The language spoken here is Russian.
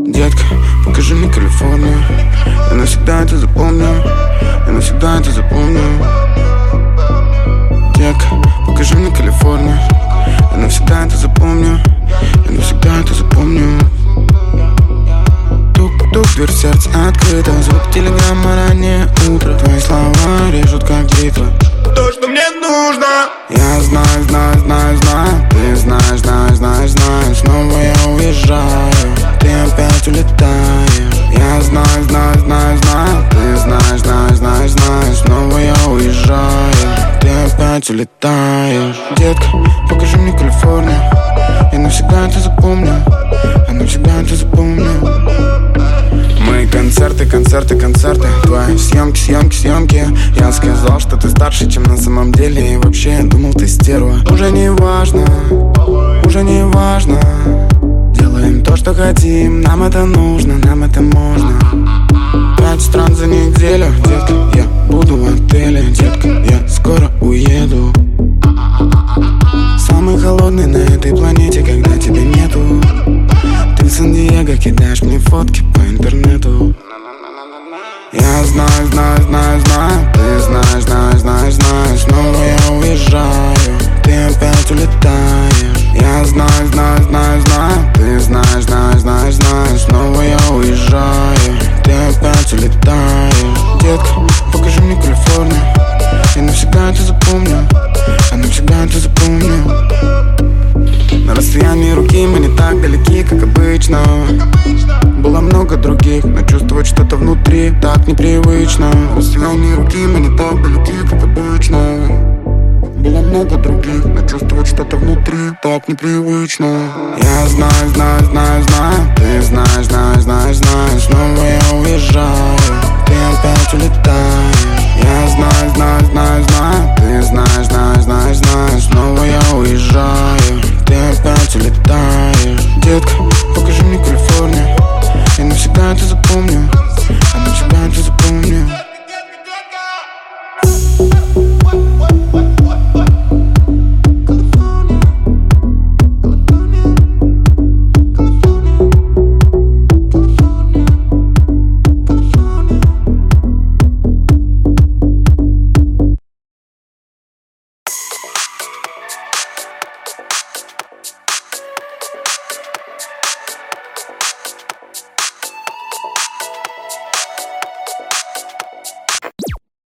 Детка, покажи мне Калифорнию. Я навсегда это запомню. Я навсегда это запомню. Детка, покажи мне Калифорнию. Я навсегда это запомню. Я навсегда это запомню. Тук-тук, дверь сердца открыта. Звук телеграмма, раннее утро. Твои слова режут как бритва. То, что мне нужно. Я знаю, знаю, знаю, знаю. Ты знаешь, знаешь, знаешь, знаешь. Снова я уезжаю, ты опять улетаешь. Я знаю, знаю, знаю, знаю. Ты знаешь, знаешь, знаешь, знаешь. Снова я уезжаю, ты опять улетаешь. Детка, покажи мне Калифорнию. Я навсегда это запомню. Я навсегда это запомню. Мои концерты, концерты, концерты. Твои съемки, съемки, съемки. Я сказал, что ты старше, чем на самом деле. И вообще я думал, ты стерва. Уже не важно, уже не важно. Делаем то, что хотим. Нам это нужно, нам это можно. 5 стран за неделю. Детка, я буду в отеле. Детка, я скоро уеду. Самый холодный на этой планете, когда тебя нету. Ты в Сан-Диего кидаешь мне фотки по интернету. Я знаю, знаю, знаю, знаю. Ты знаешь, знаешь, знаешь, знаешь. Снова я уезжаю, ты опять улетаешь. Я знаю, знаю, знаю, знаю. Ты знаешь, знаешь, знаешь, знаешь. Снова я уезжаю, ты опять улетаешь. Детка, покажи мне Калифорнию. Я навсегда это запомню. Я навсегда это запомню. На расстоянии руки мы не так далеки, как обычно. Было много других, но чувствовать что-то внутри так непривычно. На расстоянии руки мы не так далеки, как обычно. Было много других, но чувствовать что-то внутри так непривычно. Я знаю, знаю, знаю, знаю.